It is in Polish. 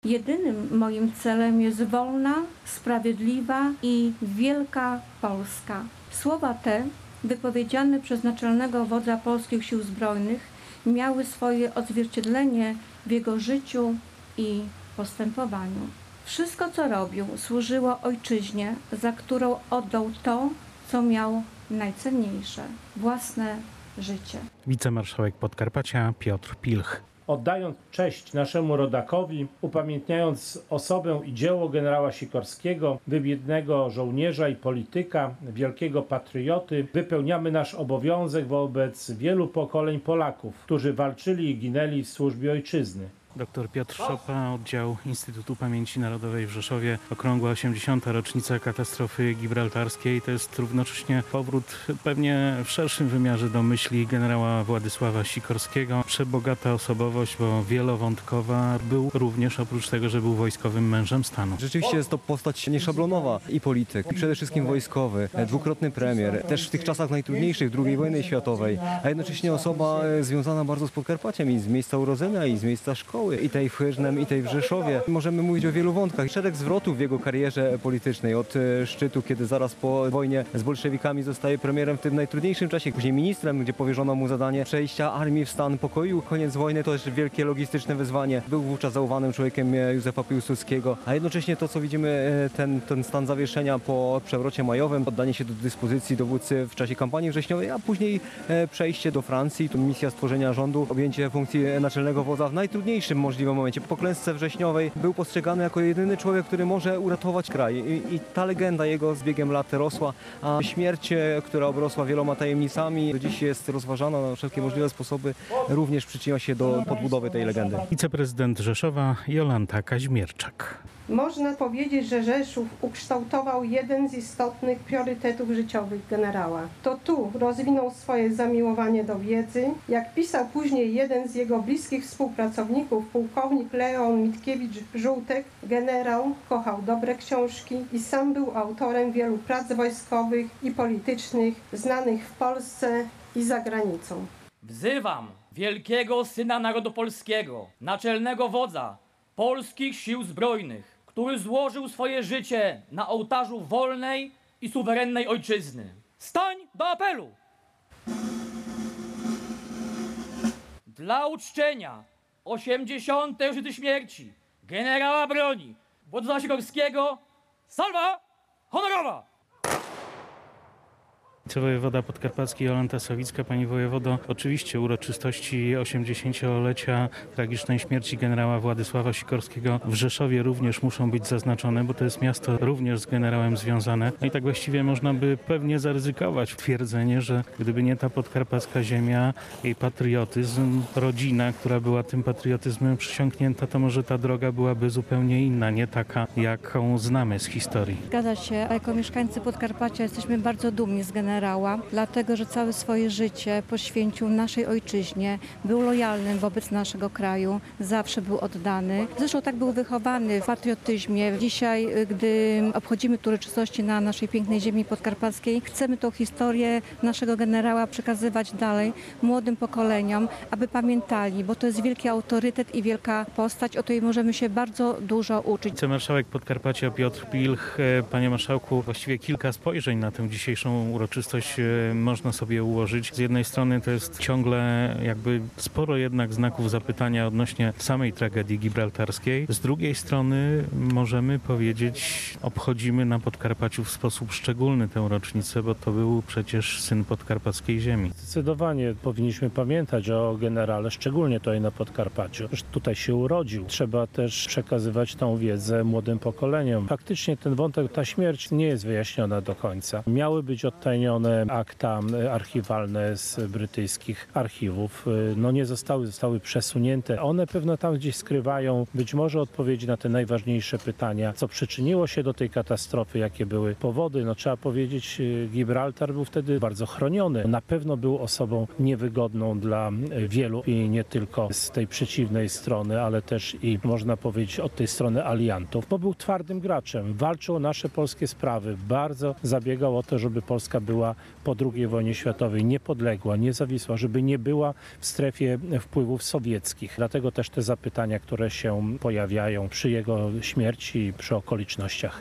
Jedynym moim celem jest wolna, sprawiedliwa i wielka Polska. Słowa te, wypowiedziane przez naczelnego wodza polskich sił zbrojnych, miały swoje odzwierciedlenie w jego życiu i postępowaniu. Wszystko, co robił, służyło ojczyźnie, za którą oddał to, co miał najcenniejsze – własne życie. Wicemarszałek Podkarpacia Piotr Pilch. Oddając cześć naszemu rodakowi, upamiętniając osobę i dzieło generała Sikorskiego, wybitnego żołnierza i polityka, wielkiego patrioty, wypełniamy nasz obowiązek wobec wielu pokoleń Polaków, którzy walczyli i ginęli w służbie ojczyzny. Dr Piotr Szopa, oddział Instytutu Pamięci Narodowej w Rzeszowie. Okrągła 80. rocznica katastrofy gibraltarskiej. To jest równocześnie powrót pewnie w szerszym wymiarze do myśli generała Władysława Sikorskiego. Przebogata osobowość, bo wielowątkowa. Był również, oprócz tego, że był wojskowym mężem stanu. Rzeczywiście jest to postać nieszablonowa i polityk, i przede wszystkim wojskowy, dwukrotny premier, też w tych czasach najtrudniejszych II wojny światowej, a jednocześnie osoba związana bardzo z Podkarpaciem i z miejsca urodzenia, i z miejsca szkoły. I tej w Chyżnem, i tej w Rzeszowie. Możemy mówić o wielu wątkach. Szereg zwrotów w jego karierze politycznej. Od szczytu, kiedy zaraz po wojnie z bolszewikami zostaje premierem w tym najtrudniejszym czasie, później ministrem, gdzie powierzono mu zadanie przejścia armii w stan pokoju. Koniec wojny to też wielkie logistyczne wyzwanie. Był wówczas zaufanym człowiekiem Józefa Piłsudskiego, a jednocześnie to, co widzimy, ten stan zawieszenia po przewrocie majowym, oddanie się do dyspozycji dowódcy w czasie kampanii wrześniowej, a później przejście do Francji, to misja stworzenia rządu, objęcie funkcji naczelnego wodza w najtrudniejszym możliwym momencie. Po klęsce wrześniowej był postrzegany jako jedyny człowiek, który może uratować kraj. I ta legenda jego z biegiem lat rosła, a śmierć, która obrosła wieloma tajemnicami, do dziś jest rozważana na wszelkie możliwe sposoby, również przyczyniła się do podbudowy tej legendy. Wiceprezydent Rzeszowa Jolanta Kaźmierczak. Można powiedzieć, że Rzeszów ukształtował jeden z istotnych priorytetów życiowych generała. To tu rozwinął swoje zamiłowanie do wiedzy. Jak pisał później jeden z jego bliskich współpracowników, pułkownik Leon Mitkiewicz-Żółtek, generał kochał dobre książki i sam był autorem wielu prac wojskowych i politycznych, znanych w Polsce i za granicą. Wzywam wielkiego syna narodu polskiego, naczelnego wodza polskich sił zbrojnych, który złożył swoje życie na ołtarzu wolnej i suwerennej ojczyzny. Stań do apelu! Dla uczczenia 80. rocznicy śmierci generała broni Władysława Sikorskiego, salwa honorowa! Wicewojewoda podkarpacki Jolanta Sawicka. Pani wojewodo, oczywiście uroczystości 80-lecia tragicznej śmierci generała Władysława Sikorskiego w Rzeszowie również muszą być zaznaczone, bo to jest miasto również z generałem związane. No i tak właściwie można by pewnie zaryzykować twierdzenie, że gdyby nie ta podkarpacka ziemia, jej patriotyzm, rodzina, która była tym patriotyzmem przysiągnięta, to może ta droga byłaby zupełnie inna, nie taka, jaką znamy z historii. Zgadza się, a jako mieszkańcy Podkarpacia jesteśmy bardzo dumni z generała, dlatego że całe swoje życie poświęcił naszej ojczyźnie, był lojalny wobec naszego kraju, zawsze był oddany. Zresztą tak był wychowany w patriotyzmie. Dzisiaj, gdy obchodzimy tu uroczystości na naszej pięknej ziemi podkarpackiej, chcemy tą historię naszego generała przekazywać dalej młodym pokoleniom, aby pamiętali, bo to jest wielki autorytet i wielka postać, o której możemy się bardzo dużo uczyć. Wicemarszałek Podkarpacia Piotr Pilch. Panie marszałku, właściwie kilka spojrzeń na tę dzisiejszą uroczystość można sobie ułożyć. Z jednej strony to jest ciągle jakby sporo jednak znaków zapytania odnośnie samej tragedii gibraltarskiej. Z drugiej strony możemy powiedzieć, obchodzimy na Podkarpaciu w sposób szczególny tę rocznicę, bo to był przecież syn podkarpackiej ziemi. Zdecydowanie powinniśmy pamiętać o generale, szczególnie tutaj na Podkarpaciu. Już tutaj się urodził. Trzeba też przekazywać tą wiedzę młodym pokoleniom. Faktycznie ten wątek, ta śmierć nie jest wyjaśniona do końca. Miały być odtajnione akta archiwalne z brytyjskich archiwów. No nie zostały przesunięte. One pewno tam gdzieś skrywają być może odpowiedzi na te najważniejsze pytania, co przyczyniło się do tej katastrofy, jakie były powody. No trzeba powiedzieć, Gibraltar był wtedy bardzo chroniony. Na pewno był osobą niewygodną dla wielu i nie tylko z tej przeciwnej strony, ale też i można powiedzieć od tej strony aliantów, bo był twardym graczem. Walczył o nasze polskie sprawy. Bardzo zabiegał o to, żeby Polska była była po II wojnie światowej niepodległa, niezawisła, żeby nie była w strefie wpływów sowieckich. Dlatego też te zapytania, które się pojawiają przy jego śmierci i przy okolicznościach.